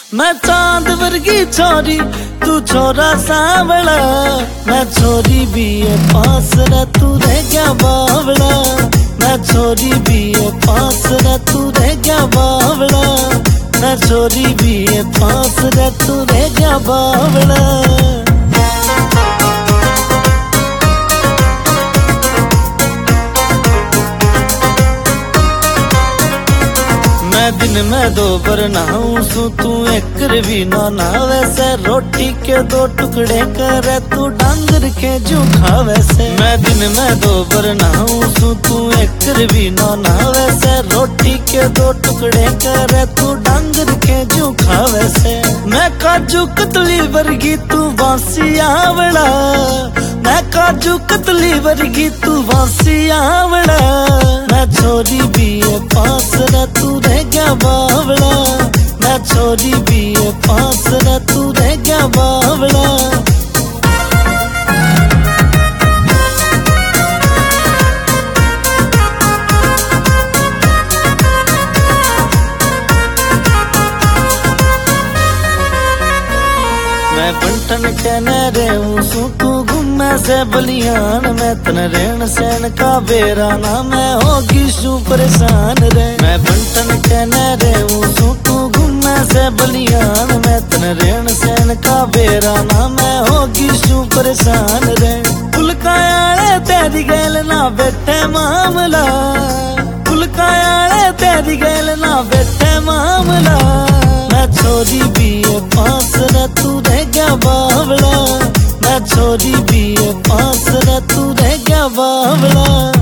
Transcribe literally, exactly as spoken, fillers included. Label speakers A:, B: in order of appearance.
A: मैं चांद वर्गी छोरी तू छोरा सांवला, मैं छोरी भी है पास रे तू रह गया बावला, मैं छोरी भी है पास रे तू रह गया बावला, मैं छोरी भी है पास रे तू रह गया बावला। मैं दिन में दो बार नहाऊं सू तू एक भी ना नहावे से, रोटी के दो टुकड़े करे तू डांगर के जू खावे से। मैं दिन में दो बार नहाऊं सू तू एक भी ना नहावे से, रोटी के दो टुकड़े करे तू डांगर के जू खावे से। मैं काजू कतली वर्गी तू बांसी आवड़ा, मैं काजू कतली वर्गी तू बांसी आवड़ा, मैं छोरी भी है पास रे तू रह गया बावला, मैं छोरी भी है पास रे तू रह गया बावला। मैं बंटन कहने रहूं सू तू घूमे से बलियान, मैं तन रेण सैन का बेरा ना मैं होगी शू परेशान रे। मैं बंटन कहने रहूं सू तू घूमे से बलियान, मैं तन रेण सैन का बेरा ना मैं होगी शू परेशान रे। फुलकाया तेरी गैल ना बैठे मामला, फुलकाया तेरी गैल ना बैठे मामला, मैं छोरी भी है पास रे तू रह गया बावला, मैं छोरी भी है पास रे तू रह गया बावला।